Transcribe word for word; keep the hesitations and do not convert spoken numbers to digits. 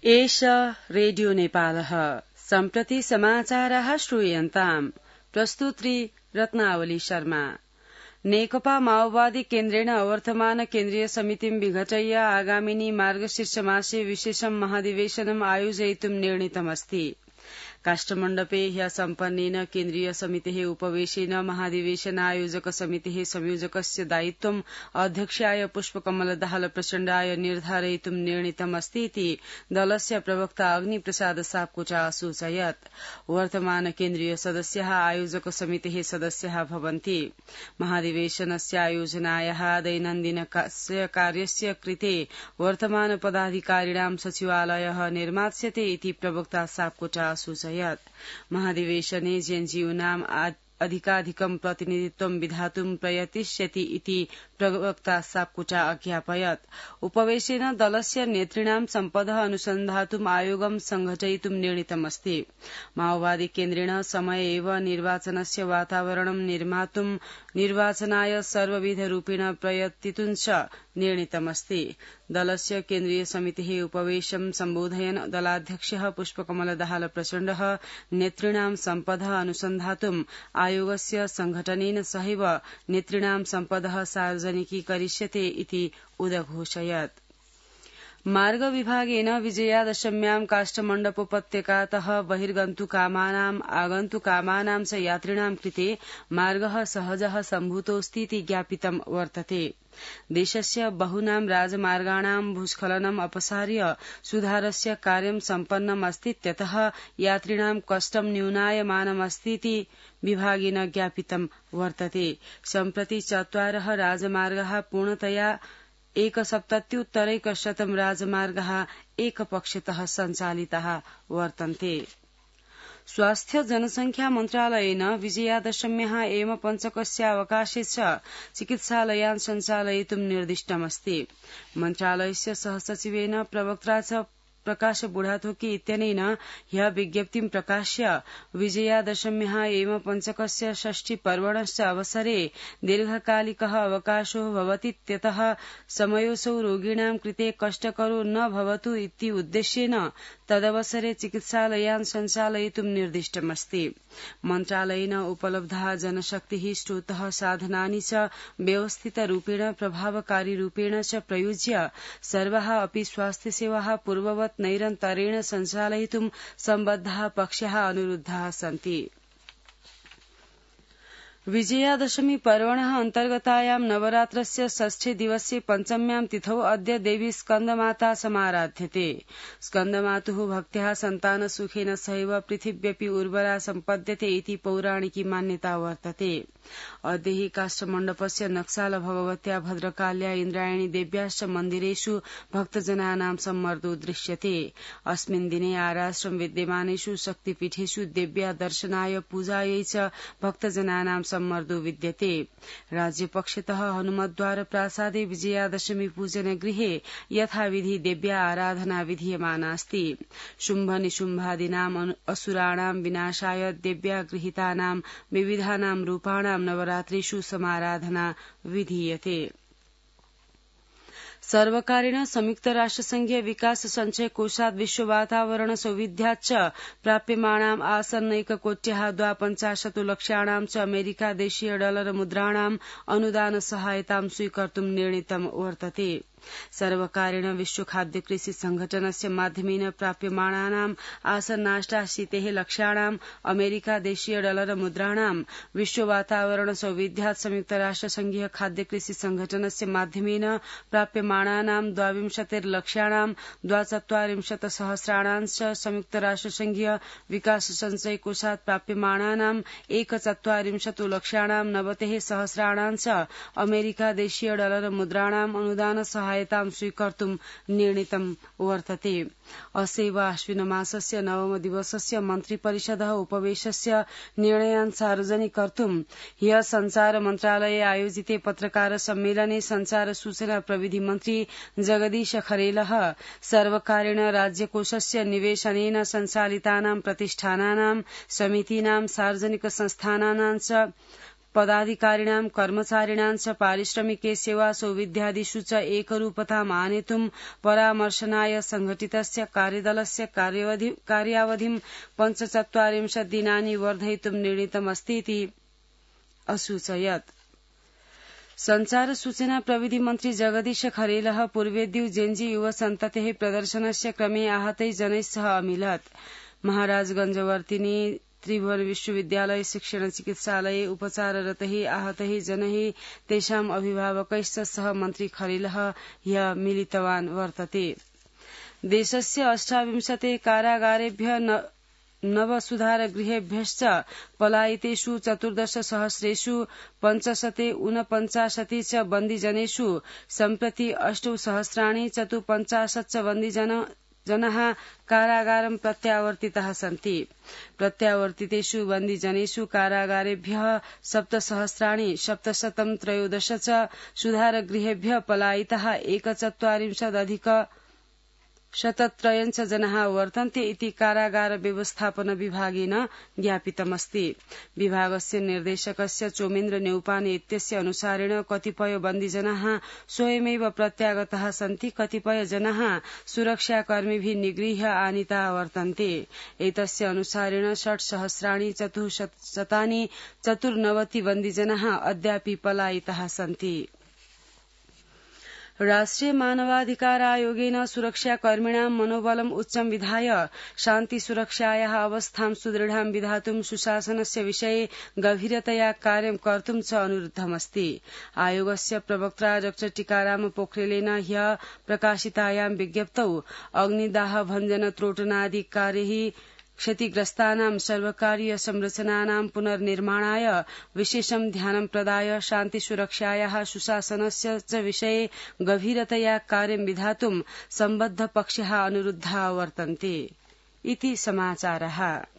एष रेडियो नेपालः सम्प्रति समाचारः श्रूयन्ताम्। प्रस्तुत्री रत्नावली शर्मा। नेकपा माओवादी केन्द्रेण अवर्तमान केन्द्रीय समितिं विघटय्य आगामिनी मार्गशीर्षमासे विशेषं महाधिवेशनम् आयोजयितुं निर्णीतमस्ति। काष्ठमण्डपे ह्यः सम्पन्नेन केन्द्रीय समितेः उपवेशेन महाधिवेशनायोजक समितेः संयोजकस्य दायित्वम् अध्यक्षाय पुष्पकमल दाहाल प्रचण्डाय निर्धारयितुं निर्णीतमस्ति इति दलस्य प्रवक्ता अग्निप्रसाद सापकोटा असूचयत्। वर्तमान केन्द्रीय सदस्याः आयोजक समितेः सदस्याः भवन्ति। महाधिवेशनस्य आयोजनायाः दैनन्दिन कार्यस्य कृते वर्तमान पदाधिकारिणां सचिवालयः निर्मास्यते इति प्रवक्ता सापकोटा असूचयत्। महाधिवेशने जेएनयूनाम् अधिकाधिकं प्रतिनिधित्वं विधातुं प्रयतिष्यति इति प्रवक्ता सापकोटा अज्ञापयत्। उपवेशेन दलस्य नेतॄणां सम्पदः अनुसन्धातुम् आयोगं संघटयितुं निर्णीतमस्ति। माओवादी केन्द्रेण समय एव निर्वाचनस्य वातावरणं निर्मातुं निर्वाचनाय सर्वविधरूपेण प्रयतितुं च निर्णीतमस्ति। दलस्य केन्द्रीय समितेः उपवेशं सम्बोधयन् दलाध्यक्षः पुष्पकमल दाहाल प्रचण्डः नेतॄणां सम्पदः अनुसन्धातुम् आयोगस्य संघटनेन सहैव नेतॄणां सम्पदः सार्वजनिकीकरिष्यते इति उदघोषयत्। मार्ग विभागेन विजयादशम्यां काष्ठमण्डपोपत्यकातः बहिर्गन्तुकामानाम् आगन्तुकामानां च यात्रिणां कृते मार्गः सहजः सम्भूतोऽस्तीति ज्ञापितं वर्तते। देशस्य बहूनां राजमार्गाणां भूस्खलनम् अपसार्य सुधारस्य कार्यं सम्पन्नम् अस्तीत्यतः यात्रिणां कष्टं न्यूनायमानमस्तीति विभागेन ज्ञापितं वर्तते। सम्प्रति चत्वारः राजमार्गाः पूर्णतया एकसप्तत्युत्तरैकशतं राजमार्गाः एकपक्षतः सञ्चालिताः वर्तन्ते। स्वास्थ्य जनसंख्या मन्त्रालयेन विजयादशम्याः एम पञ्चकस्य अवकाशे च चिकित्सालयान् सञ्चालयितुं निर्दिष्टमस्ति। मन्त्रालयस्य सहसचिवेन प्रवक्त्रा च प्रकाश बुढाथोकी इत्यनेन ह्यः विज्ञप्तिं प्रकाश्य विजयादशम्याः एम पञ्चकस्य षष्ठी पर्वणस्य अवसरे दीर्घकालिकः अवकाशो भवतीत्यतः समयोऽसौ रोगिणां कृते कष्टकरो न भवतु इति उद्देश्येन तदवसरे चिकित्सालयान् सञ्चालयितुं निर्दिष्टमस्ति। मन्त्रालयेन उपलब्धाः जनशक्तिः स्रोतः साधनानि च व्यवस्थितरूपेण प्रभावकारीरूपेण च प्रयुज्य सर्वाः अपि स्वास्थ्यसेवाः पूर्ववत् नैरन्तरेण सञ्चालयितुं सम्बद्धाः पक्षाः अनुरुद्धाः सन्ति। विजयादशमी पर्वणः अन्तर्गतायां नवरात्रस्य षष्ठे दिवसे पञ्चम्यां तिथौ अद्य देवी स्कन्दमाता समाराध्यते। स्कन्दमातुः भक्त्याः सन्तानसुखेन सहैव पृथिव्यपि उर्वरा सम्पद्यते इति पौराणिकी मान्यता वर्तते। अद्य हि काष्ठमण्डपस्य नक्साल भगवत्या भद्रकाल्या इन्द्रायणी देव्याश्च मन्दिरेषु भक्तजनानां सम्मर्दो दृश्यते। अस्मिन् दिने आराश्रम विद्यमानेषु शक्तिपीठेषु देव्या दर्शनाय पूजायै च भक्तजनानां सम्मर्दो विद्यते। राज्यपक्षतः हनुमद्वार प्रासादे विजयादशमी पूजन गृहे यथाविधि देव्या आराधना विधीयमानास्ति। शुम्भ निशुम्भादीनाम् असुराणां विनाशाय देव्या गृहीतानां विविधानां रूपाणां नवरात्रिषु समाराधना विधीयते। सर्वकारेण संयुक्त राष्ट्रसंघीय विकास संचय कोषात् विश्व वातावरण सौविध्याच्च प्राप्यमाणाम् आसन्नैककोट्याः द्वापञ्चाशत् लक्ष्याणां च अमेरिका देशीय डॉलर मुद्राणाम् अनुदान सहायतां स्वीकर्तुं निर्णीतं वर्तते। सर्वकारेण विश्व खाद्य कृषि संघटनस्य माध्यमेन प्राप्यमाणानाम् आसन्नाष्टाशीतेः लक्ष्याणाम् अमेरिका देशीय डॉलर मुद्राणां विश्व वातावरण सौविध्यात् संयुक्त राष्ट्र संघीय खाद्य कृषि संघटनस्य माध्यमेन प्राप्यमाणानां द्वाविंशतिर्लक्ष्याणां द्वाचत्वारिंशत् सहस्राणां च संयुक्त राष्ट्र संघीय विकास संचय कोषात् प्राप्यमाणानाम् एकचत्वारिंशत् लक्ष्याणां नवतिः सहस्राणां च अमेरिका देशीय डॉलर मुद्राणाम् अनुदान सहायतां स्वीकर्तुं निर्णीतं वर्तते। अस्यैव आश्विन मासस्य नवम दिवसस्य मन्त्रिपरिषदः उपवेशस्य निर्णयान् सार्वजनिकर्तुं ह्यः सञ्चार मन्त्रालये आयोजिते पत्रकार सम्मेलने सञ्चार सूचना प्रविधि मन्त्री जगदीश खरेलः सर्वकारेण राज्यकोषस्य निवेशनेन सञ्चालितानां प्रतिष्ठानानां समितीनां सार्वजनिक संस्थानानां च पदाधिकारिणां कर्मचारिणां च पारिश्रमिके सेवा सौविध्यादिषु च एकरूपताम् आनेतुं परामर्शनाय संघटितस्य कार्यदलस्य कार्यावधिं पञ्चचत्वारिंशत् दिनानि वर्धयितुं निर्णीतमस्तीति असूचयत्। संचार सूचना प्रविधि मन्त्री जगदीश खरेलः पूर्वेद्यु जेन्जी युव सन्ततेः प्रदर्शनस्य क्रमे आहतै जनैस्सह अमिलत्। महाराजगंजवर्तिनी त्रिभुवन विश्वविद्यालय शिक्षण चिकित्सालये उपचाररतैः आहतैः जनैः तेषाम् अभिभावकैश्च सह मन्त्री खरेलः ह्यः मिलितवान् वर्तते। देशस्य अष्टाविंशते कारागारेभ्यः नवसुधारगृहेभ्यश्च पलायितेषु चतुर्दश सहस्रेषु पञ्चशते ऊनपञ्चाशति च बन्दिजनेषु सम्प्रति अष्टौ सहस्राणि चतुपञ्चाशत् च बन्दिजन जनाः कारागारं प्रत्यावर्तिताः सन्ति। प्रत्यावर्तितेषु बन्दिजनेषु कारागारेभ्यः सप्तसहस्राणि सप्तशतं त्रयोदश च सुधारगृहेभ्यः पलायिताः एकचत्वारिंशदधिक शतत्रयञ्च जनाः वर्तन्ते इति कारागार व्यवस्थापन विभागेन ज्ञापितमस्ति। विभागस्य निर्देशकस्य चोमेन्द्र नेउपाने इत्यस्य अनुसारेण कतिपय बन्दिजनाः स्वयमेव प्रत्यागताः सन्ति, कतिपय जनाः सुरक्षाकर्मिभिः निगृह्य आनीताः वर्तन्ते। एतस्य अनुसारेण षट्सहस्राणि चतुःशतानि चतुर्नवति बन्दिजनाः अद्यापि पलायिताः सन्ति। राष्ट्रिय मानवाधिकार आयोगेन सुरक्षाकर्मिणां मनोबलम् उच्चं विधाय शान्ति सुरक्षायाः अवस्थां सुदृढां विधातुं सुशासनस्य विषये गभीरतया कार्यं कर्तुं च अनुरुद्धमस्ति। आयोगस्य प्रवक्ता डॉ टीकाराम पोखरेलेन ह्यः प्रकाशितायां विज्ञप्तौ अग्निदाह भञ्जन त्रोटनादि कार्यैः क्षतिग्रस्तानां सर्वकारीय संरचनानां पुनर्निर्माणाय विशेषं ध्यानं प्रदाय शान्ति सुरक्षायाः सुशासनस्य च विषये गभीरतया कार्यं विधातुं सम्बद्ध पक्षाः अनुरुद्धाः वर्तन्ते इति समाचारः।